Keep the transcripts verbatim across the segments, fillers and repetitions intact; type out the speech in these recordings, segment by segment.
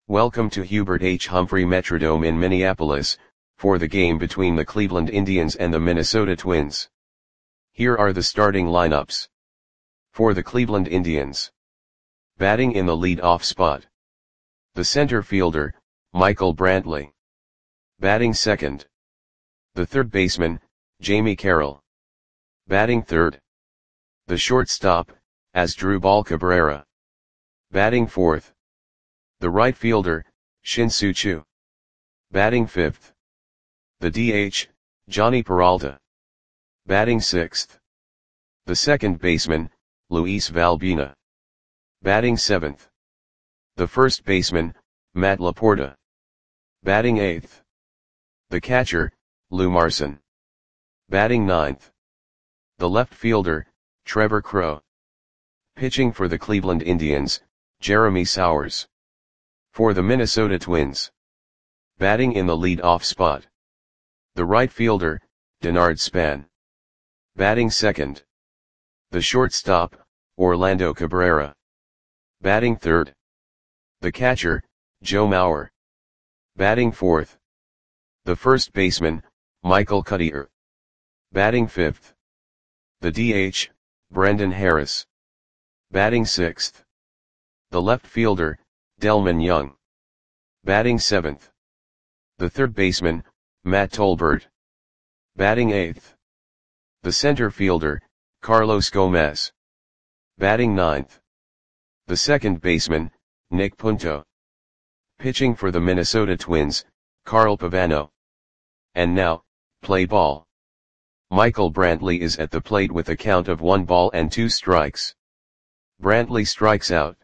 Welcome to Hubert H. Humphrey Metrodome in Minneapolis, for the game between the Cleveland Indians and the Minnesota Twins. Here are the starting lineups. For the Cleveland Indians. Batting in the lead-off spot. The center fielder, Michael Brantley. Batting second. The third baseman, Jamie Carroll. Batting third. The shortstop, Asdrubal Cabrera. Batting fourth. The right fielder, Shin-Soo Choo. Batting fifth. The D H, Jhonny Peralta. Batting sixth. The second baseman, Luis Valbuena. Batting seventh. The first baseman, Matt Laporta. Batting eighth. The catcher, Lou Marson. Batting ninth. The left fielder, Trevor Crowe. Pitching for the Cleveland Indians, Jeremy Sowers. For the Minnesota Twins. Batting in the lead-off spot. The right fielder, Denard Span. Batting second. The shortstop, Orlando Cabrera. Batting third. The catcher, Joe Mauer. Batting fourth. The first baseman, Michael Cuddyer. Batting fifth. The D H, Brendan Harris. Batting sixth. The left fielder, Delmon Young. Batting seventh. The third baseman, Matt Tolbert. Batting eighth. The center fielder, Carlos Gomez. Batting ninth. The second baseman, Nick Punto. Pitching for the Minnesota Twins, Carl Pavano. And now, play ball. Michael Brantley is at the plate with a count of one ball and two strikes. Brantley strikes out.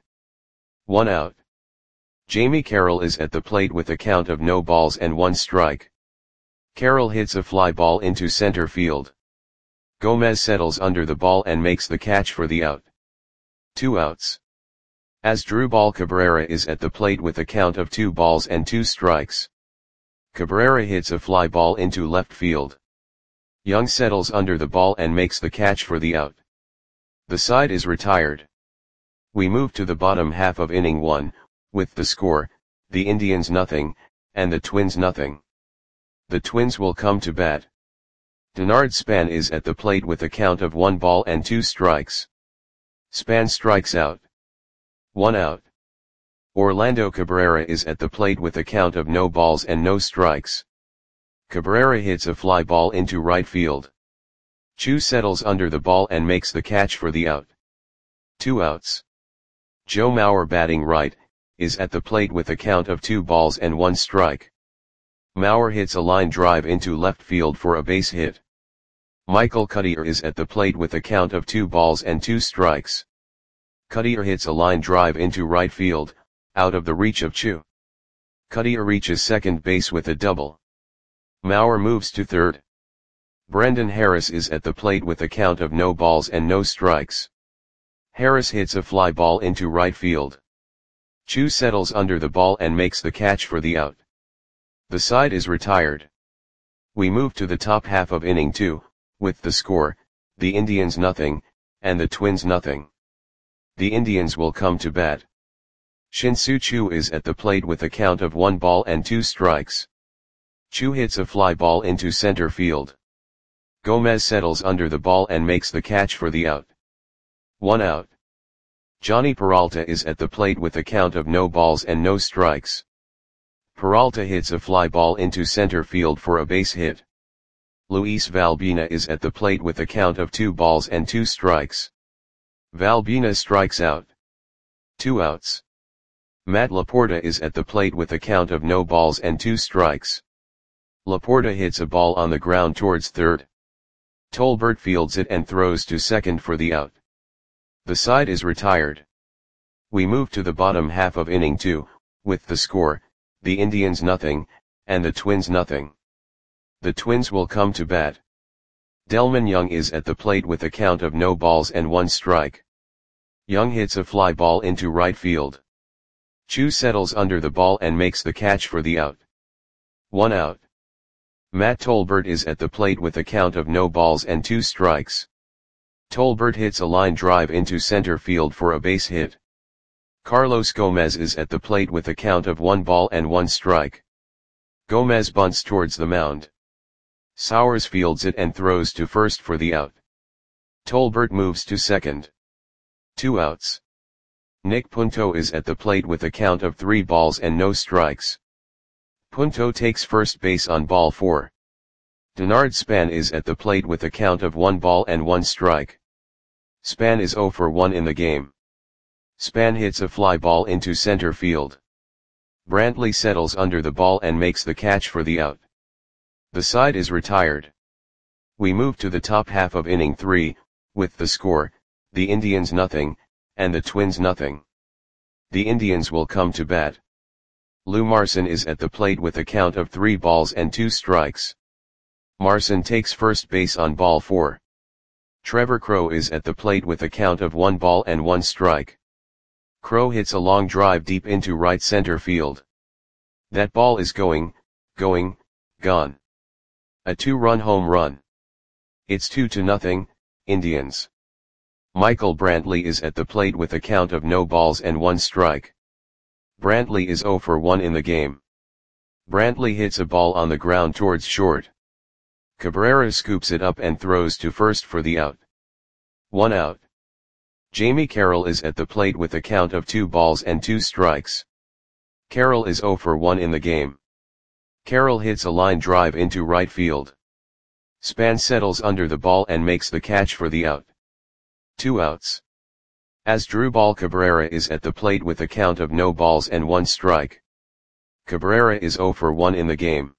One out. Jamie Carroll is at the plate with a count of no balls and one strike. Carroll hits a fly ball into center field. Gomez settles under the ball and makes the catch for the out. Two outs. Asdrubal Cabrera is at the plate with a count of two balls and two strikes. Cabrera hits a fly ball into left field. Young settles under the ball and makes the catch for the out. The side is retired. We move to the bottom half of inning one, with the score, the Indians nothing, and the Twins nothing. The Twins will come to bat. Denard Span is at the plate with a count of one ball and two strikes. Span strikes out. One out. Orlando Cabrera is at the plate with a count of no balls and no strikes. Cabrera hits a fly ball into right field. Choo settles under the ball and makes the catch for the out. Two outs. Joe Mauer batting right, is at the plate with a count of two balls and one strike. Mauer hits a line drive into left field for a base hit. Michael Cuddyer is at the plate with a count of two balls and two strikes. Cuddyer hits a line drive into right field, out of the reach of Choo. Cuddyer reaches second base with a double. Mauer moves to third. Brendan Harris is at the plate with a count of no balls and no strikes. Harris hits a fly ball into right field. Choo settles under the ball and makes the catch for the out. The side is retired. We move to the top half of inning two, with the score, the Indians nothing, and the Twins nothing. The Indians will come to bat. Shin-Soo Choo is at the plate with a count of one ball and two strikes. Choo hits a fly ball into center field. Gomez settles under the ball and makes the catch for the out. One out. Jhonny Peralta is at the plate with a count of no balls and no strikes. Peralta hits a fly ball into center field for a base hit. Luis Valbuena is at the plate with a count of two balls and two strikes. Valbuena strikes out. Two outs. Matt Laporta is at the plate with a count of no balls and two strikes. Laporta hits a ball on the ground towards third. Tolbert fields it and throws to second for the out. The side is retired. We move to the bottom half of inning two, with the score, the Indians nothing, and the Twins nothing. The Twins will come to bat. Delmon Young is at the plate with a count of no balls and one strike. Young hits a fly ball into right field. Choo settles under the ball and makes the catch for the out. One out. Matt Tolbert is at the plate with a count of no balls and two strikes. Tolbert hits a line drive into center field for a base hit. Carlos Gomez is at the plate with a count of one ball and one strike. Gomez bunts towards the mound. Sowers fields it and throws to first for the out. Tolbert moves to second. Two outs. Nick Punto is at the plate with a count of three balls and no strikes. Punto takes first base on ball four. Denard Span is at the plate with a count of one ball and one strike. Span is zero for one in the game. Span hits a fly ball into center field. Brantley settles under the ball and makes the catch for the out. The side is retired. We move to the top half of inning three, with the score, the Indians nothing, and the Twins nothing. The Indians will come to bat. Lou Marson is at the plate with a count of three balls and two strikes. Marson takes first base on ball four. Trevor Crowe is at the plate with a count of one ball and one strike. Crowe hits a long drive deep into right center field. That ball is going, going, gone. A two-run home run. It's two to nothing, Indians. Michael Brantley is at the plate with a count of no balls and one strike. Brantley is zero for one in the game. Brantley hits a ball on the ground towards short. Cabrera scoops it up and throws to first for the out. One out. Jamie Carroll is at the plate with a count of two balls and two strikes. Carroll is zero for one in the game. Carroll hits a line drive into right field. Span settles under the ball and makes the catch for the out. Two outs. Asdrubal Cabrera is at the plate with a count of no balls and one strike. Cabrera is zero for one in the game.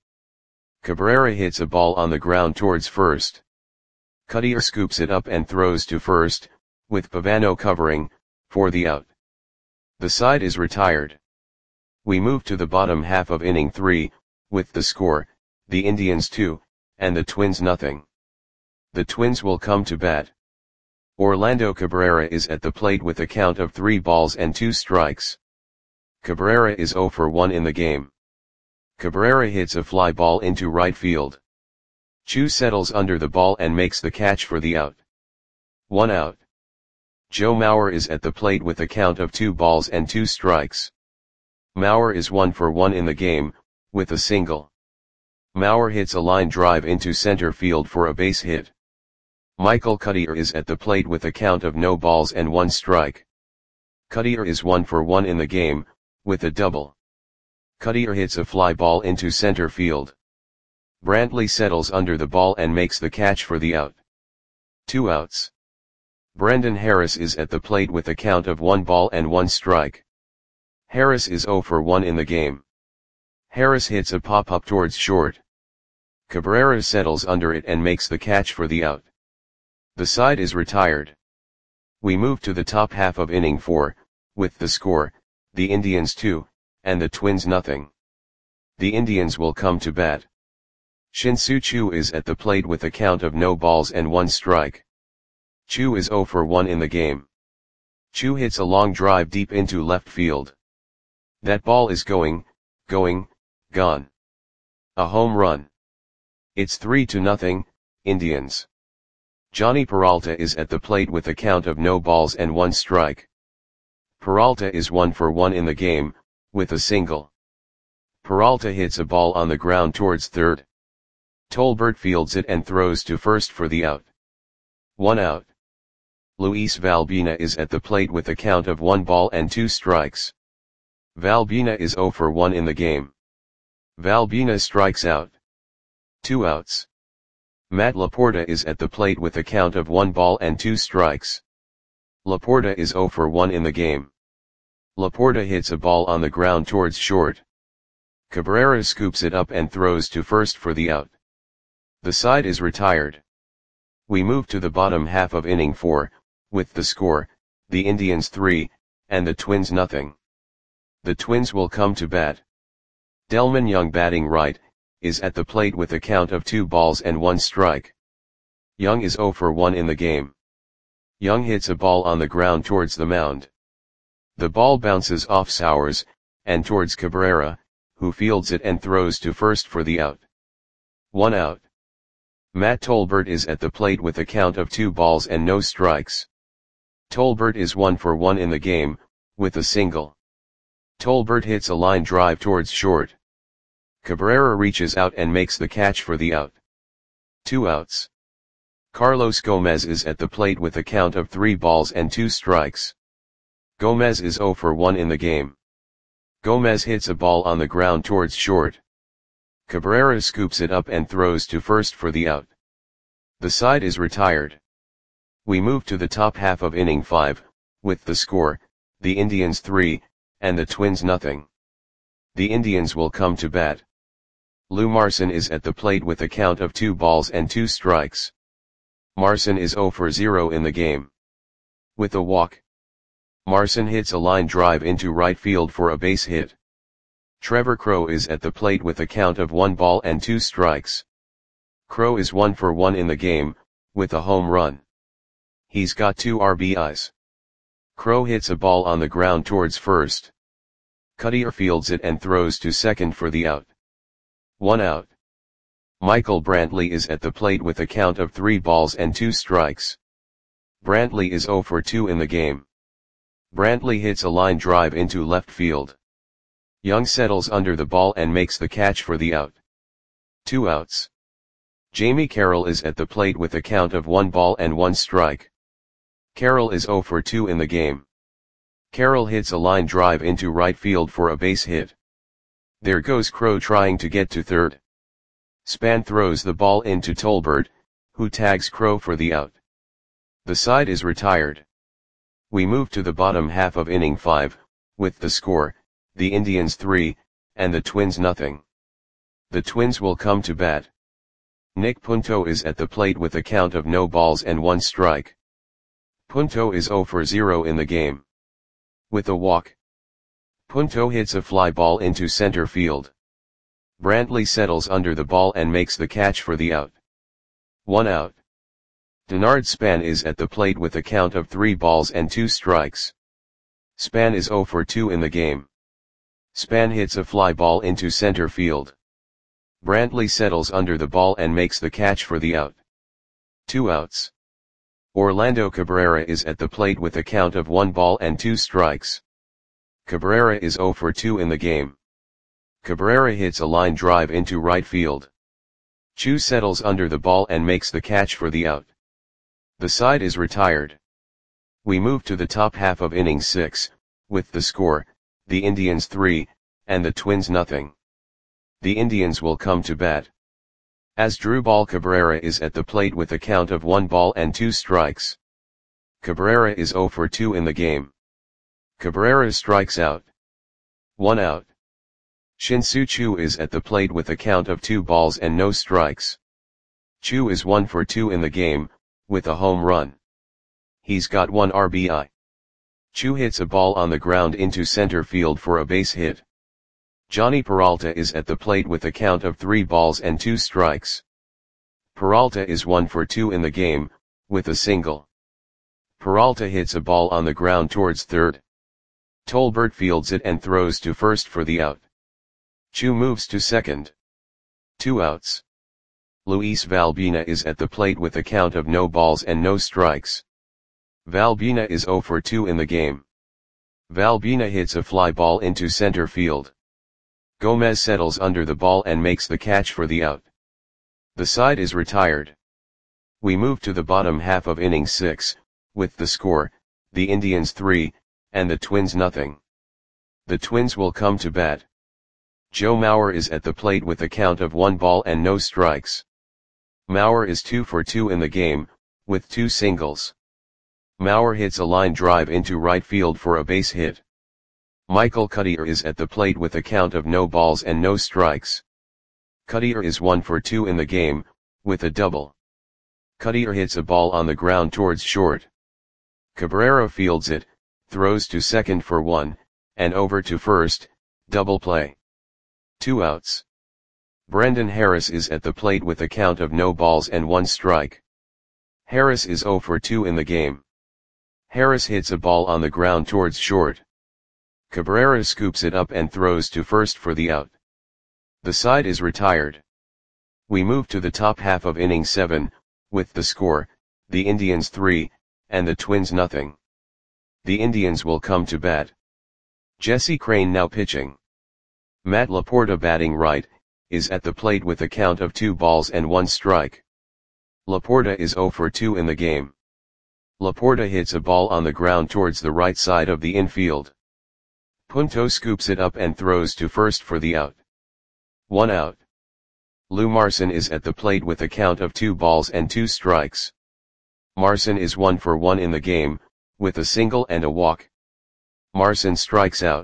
Cabrera hits a ball on the ground towards first. Cuddyer scoops it up and throws to first, with Pavano covering, for the out. The side is retired. We move to the bottom half of inning three, with the score, the Indians two, and the Twins nothing. The Twins will come to bat. Orlando Cabrera is at the plate with a count of three balls and two strikes. Cabrera is zero for one in the game. Cabrera hits a fly ball into right field. Chu settles under the ball and makes the catch for the out. One out. Joe Mauer is at the plate with a count of two balls and two strikes. Mauer is one for one in the game, with a single. Mauer hits a line drive into center field for a base hit. Michael Cuddyer is at the plate with a count of no balls and one strike. Cuddyer is one for one in the game, with a double. Cuddyer hits a fly ball into center field. Brantley settles under the ball and makes the catch for the out. Two outs. Brendan Harris is at the plate with a count of one ball and one strike. Harris is zero for one in the game. Harris hits a pop-up towards short. Cabrera settles under it and makes the catch for the out. The side is retired. We move to the top half of inning four, with the score, the Indians two, and the Twins nothing. The Indians will come to bat. Shin-Soo Choo is at the plate with a count of no balls and one strike. Choo is zero for one in the game. Choo hits a long drive deep into left field. That ball is going, going, gone. A home run. It's three to nothing, Indians. Johnny Peralta is at the plate with a count of no balls and one strike. Peralta is one for one in the game, with a single. Peralta hits a ball on the ground towards third. Tolbert fields it and throws to first for the out. One out. Luis Valbina is at the plate with a count of one ball and two strikes. Valbina is zero for one in the game. Valbina strikes out. Two outs. Matt Laporta is at the plate with a count of one ball and two strikes. Laporta is zero for one in the game. Laporta hits a ball on the ground towards short. Cabrera scoops it up and throws to first for the out. The side is retired. We move to the bottom half of inning four, with the score, the Indians three, and the Twins nothing. The Twins will come to bat. Delman Young batting right, is at the plate with a count of two balls and one strike. Young is zero for one in the game. Young hits a ball on the ground towards the mound. The ball bounces off Sowers, and towards Cabrera, who fields it and throws to first for the out. One out. Matt Tolbert is at the plate with a count of two balls and no strikes. Tolbert is one for one in the game, with a single. Tolbert hits a line drive towards short. Cabrera reaches out and makes the catch for the out. Two outs. Carlos Gomez is at the plate with a count of three balls and two strikes. Gomez is zero for one in the game. Gomez hits a ball on the ground towards short. Cabrera scoops it up and throws to first for the out. The side is retired. We move to the top half of inning five, with the score, the Indians three, and the Twins nothing. The Indians will come to bat. Lou Marson is at the plate with a count of two balls and two strikes. Marson is zero for zero in the game. With a walk, Marson hits a line drive into right field for a base hit. Trevor Crowe is at the plate with a count of one ball and two strikes. Crowe is one for one in the game, with a home run. He's got two R B Is. Crowe hits a ball on the ground towards first. Cuddyer fields it and throws to second for the out. One out. Michael Brantley is at the plate with a count of three balls and two strikes. Brantley is zero for two in the game. Brantley hits a line drive into left field. Young settles under the ball and makes the catch for the out. Two outs. Jamie Carroll is at the plate with a count of one ball and one strike. Carroll is zero for two in the game. Carroll hits a line drive into right field for a base hit. There goes Crowe trying to get to third. Span throws the ball into Tolbert, who tags Crowe for the out. The side is retired. We move to the bottom half of inning five, with the score, the Indians three, and the Twins nothing. The Twins will come to bat. Nick Punto is at the plate with a count of no balls and one strike. Punto is zero for zero in the game. With a walk, Punto hits a fly ball into center field. Brantley settles under the ball and makes the catch for the out. One out. Denard Span is at the plate with a count of three balls and two strikes. Span is zero for two in the game. Span hits a fly ball into center field. Brantley settles under the ball and makes the catch for the out. Two outs. Orlando Cabrera is at the plate with a count of one ball and two strikes. Cabrera is zero for two in the game. Cabrera hits a line drive into right field. Chu settles under the ball and makes the catch for the out. The side is retired. We move to the top half of inning six, with the score, the Indians three, and the Twins nothing. The Indians will come to bat. Asdrubal Cabrera is at the plate with a count of one ball and two strikes. Cabrera is zero for two in the game. Cabrera strikes out. One out. Shin-Soo Choo is at the plate with a count of two balls and no strikes. Choo is one for two in the game, with a home run. He's got one R B I. Choo hits a ball on the ground into center field for a base hit. Johnny Peralta is at the plate with a count of three balls and two strikes. Peralta is one for two in the game, with a single. Peralta hits a ball on the ground towards third. Tolbert fields it and throws to first for the out. Choo moves to second. Two outs. Luis Valbina is at the plate with a count of no balls and no strikes. Valbina is zero for two in the game. Valbina hits a fly ball into center field. Gomez settles under the ball and makes the catch for the out. The side is retired. We move to the bottom half of inning six, with the score, the Indians three, and the Twins nothing. The Twins will come to bat. Joe Mauer is at the plate with a count of one ball and no strikes. Mauer is two for two in the game, with two singles. Mauer hits a line drive into right field for a base hit. Michael Cuddyer is at the plate with a count of no balls and no strikes. Cuddyer is one for two in the game, with a double. Cuddyer hits a ball on the ground towards short. Cabrera fields it, throws to second for one, and over to first, double play. Two outs. Brendan Harris is at the plate with a count of no balls and one strike. Harris is zero for two in the game. Harris hits a ball on the ground towards short. Cabrera scoops it up and throws to first for the out. The side is retired. We move to the top half of inning seven, with the score, the Indians three, and the Twins nothing. The Indians will come to bat. Jesse Crain now pitching. Matt Laporta batting right, is at the plate with a count of two balls and one strike. Laporta is zero for two in the game. Laporta hits a ball on the ground towards the right side of the infield. Punto scoops it up and throws to first for the out. One out. Lou Marson is at the plate with a count of two balls and two strikes. Marson is one for one in the game, with a single and a walk. Marson strikes out.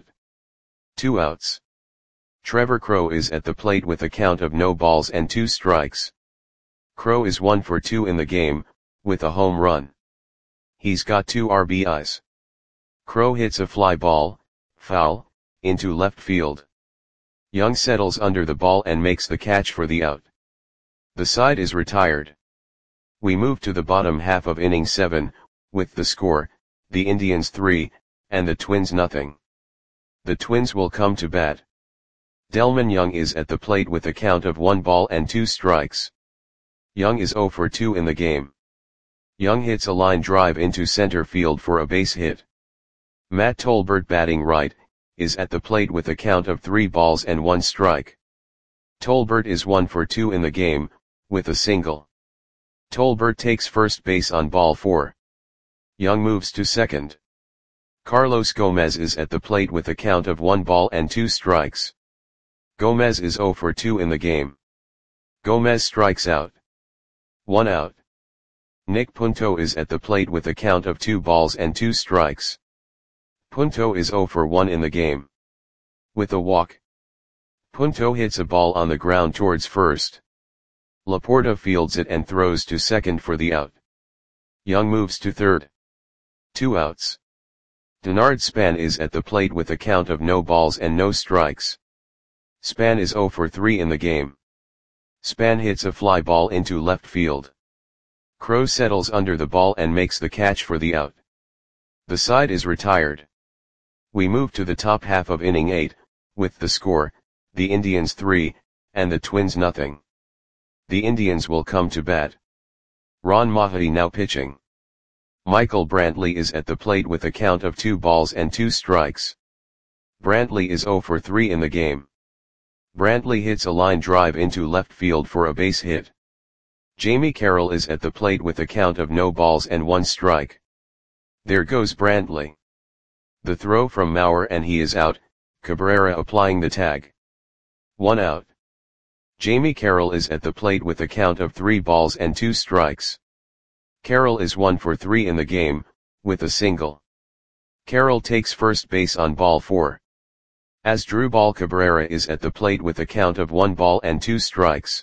Two outs. Trevor Crowe is at the plate with a count of no balls and two strikes. Crowe is one for two in the game, with a home run. He's got two R B Is. Crowe hits a fly ball, foul, into left field. Young settles under the ball and makes the catch for the out. The side is retired. We move to the bottom half of inning seven, with the score, the Indians three, and the Twins nothing. The Twins will come to bat. Delmon Young is at the plate with a count of one ball and two strikes. Young is zero for two in the game. Young hits a line drive into center field for a base hit. Matt Tolbert batting right, is at the plate with a count of three balls and one strike. Tolbert is one for two in the game, with a single. Tolbert takes first base on ball four. Young moves to second. Carlos Gomez is at the plate with a count of one ball and two strikes. Gomez is zero for two in the game. Gomez strikes out. One out. Nick Punto is at the plate with a count of two balls and two strikes. Punto is zero for one in the game. With a walk. Punto hits a ball on the ground towards first. Laporta fields it and throws to second for the out. Young moves to third. Two outs. Denard Span is at the plate with a count of no balls and no strikes. Span is zero for three in the game. Span hits a fly ball into left field. Crowe settles under the ball and makes the catch for the out. The side is retired. We move to the top half of inning eight, with the score, the Indians three, and the Twins nothing. The Indians will come to bat. Ron Mahdi now pitching. Michael Brantley is at the plate with a count of two balls and two strikes. Brantley is zero for three in the game. Brantley hits a line drive into left field for a base hit. Jamie Carroll is at the plate with a count of no balls and one strike. There goes Brantley. The throw from Mauer and he is out, Cabrera applying the tag. One out. Jamie Carroll is at the plate with a count of three balls and two strikes. Carroll is one for three in the game, with a single. Carroll takes first base on ball four. Asdrubal Cabrera is at the plate with a count of one ball and two strikes.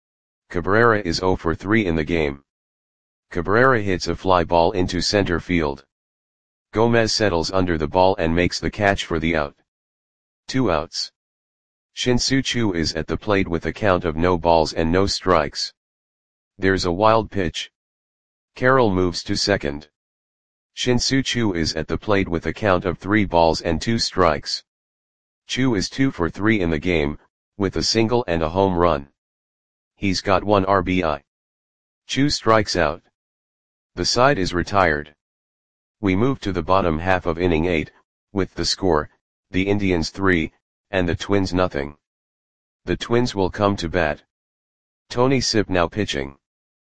Cabrera is zero for three in the game. Cabrera hits a fly ball into center field. Gomez settles under the ball and makes the catch for the out. Two outs. Shin-Soo Choo is at the plate with a count of no balls and no strikes. There's a wild pitch. Carroll moves to second. Shin-Soo Choo is at the plate with a count of three balls and two strikes. Choo is two for three in the game, with a single and a home run. He's got one R B I. Choo strikes out. The side is retired. We move to the bottom half of inning eight, with the score, the Indians three, and the Twins nothing. The Twins will come to bat. Tony Sipp now pitching.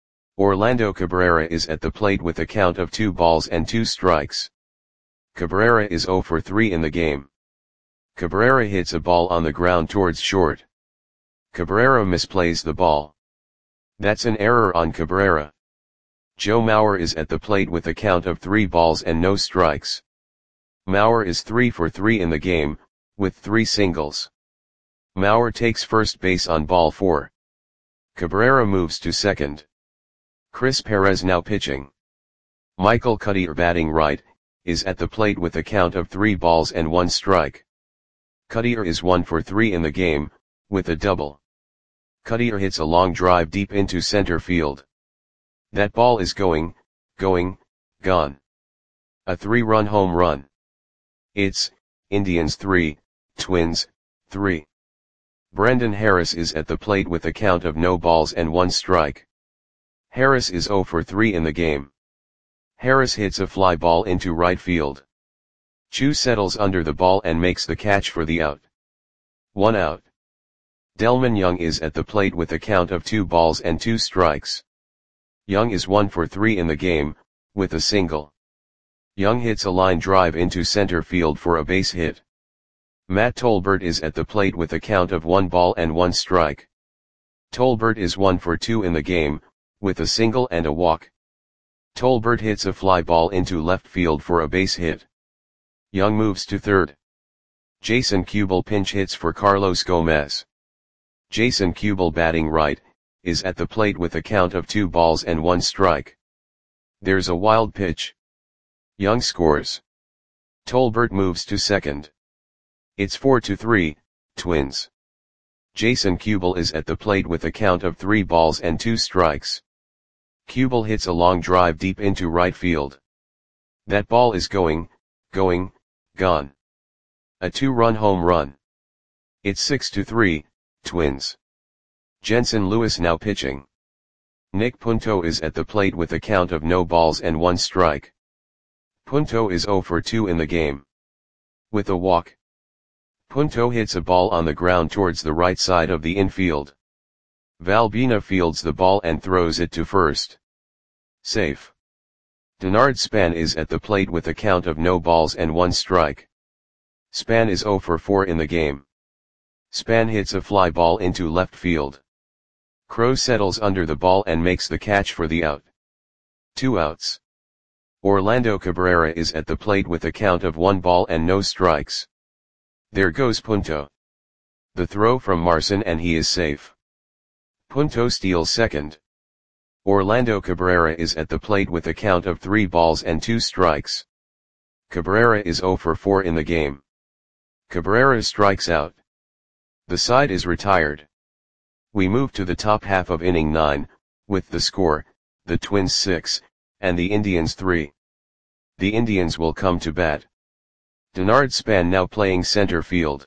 Orlando Cabrera is at the plate with a count of two balls and two strikes. Cabrera is zero for three in the game. Cabrera hits a ball on the ground towards short. Cabrera misplays the ball. That's an error on Cabrera. Joe Mauer is at the plate with a count of three balls and no strikes. Mauer is three for three in the game, with three singles. Mauer takes first base on ball four. Cabrera moves to second. Chris Perez now pitching. Michael Cuddyer batting right, is at the plate with a count of three balls and one strike. Cuddyer is one for three in the game, with a double. Cuddyer hits a long drive deep into center field. That ball is going, going, gone. A three-run home run. It's, Indians three, Twins, three. Brendan Harris is at the plate with a count of no balls and one strike. Harris is zero for three in the game. Harris hits a fly ball into right field. Chu settles under the ball and makes the catch for the out. One out. Delman Young is at the plate with a count of two balls and two strikes. Young is one for three in the game, with a single. Young hits a line drive into center field for a base hit. Matt Tolbert is at the plate with a count of one ball and one strike. Tolbert is one for two in the game, with a single and a walk. Tolbert hits a fly ball into left field for a base hit. Young moves to third. Jason Kubel pinch hits for Carlos Gomez. Jason Kubel, batting right, is at the plate with a count of two balls and one strike. There's a wild pitch. Young scores. Tolbert moves to second. It's four to three, Twins. Jason Kubel is at the plate with a count of three balls and two strikes. Kubel hits a long drive deep into right field. That ball is going, going, gone. A two-run home run. It's six to three, Twins. Jensen Lewis now pitching. Nick Punto is at the plate with a count of no balls and one strike. Punto is zero for two in the game. With a walk. Punto hits a ball on the ground towards the right side of the infield. Valbina fields the ball and throws it to first. Safe. Denard Span is at the plate with a count of no balls and one strike. Span is zero for four in the game. Span hits a fly ball into left field. Crow settles under the ball and makes the catch for the out. Two outs. Orlando Cabrera is at the plate with a count of one ball and no strikes. There goes Punto. The throw from Marson and he is safe. Punto steals second. Orlando Cabrera is at the plate with a count of three balls and two strikes. Cabrera is zero for four in the game. Cabrera strikes out. The side is retired. We move to the top half of inning nine, with the score, the Twins six, and the Indians three. The Indians will come to bat. Denard Span now playing center field.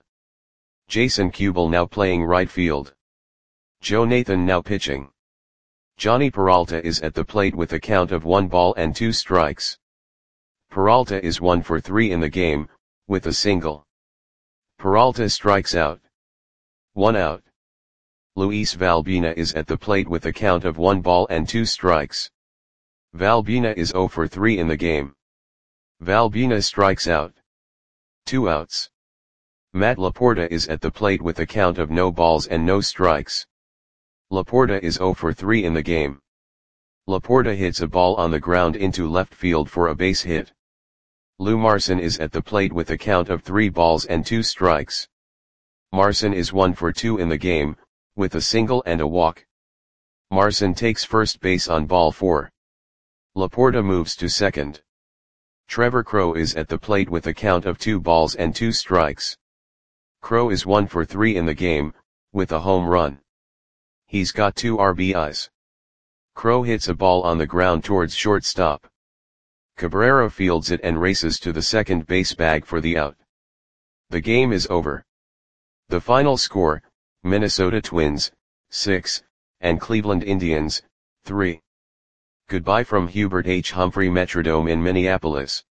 Jason Kubel now playing right field. Joe Nathan now pitching. Johnny Peralta is at the plate with a count of one ball and two strikes. Peralta is one for three in the game, with a single. Peralta strikes out. One out. Luis Valbina is at the plate with a count of one ball and two strikes. Valbina is zero for three in the game. Valbina strikes out. Two outs. Matt Laporta is at the plate with a count of no balls and no strikes. Laporta is zero for three in the game. Laporta hits a ball on the ground into left field for a base hit. Lou Marson is at the plate with a count of three balls and two strikes. Marson is one for two in the game, with a single and a walk. Marson takes first base on ball four. Laporta moves to second. Trevor Crow is at the plate with a count of two balls and two strikes. Crow is one for three in the game, with a home run. He's got two R B Is. Crow hits a ball on the ground towards shortstop. Cabrera fields it and races to the second base bag for the out. The game is over. The final score, Minnesota Twins, six, and Cleveland Indians, three. Goodbye from Hubert H. Humphrey Metrodome in Minneapolis.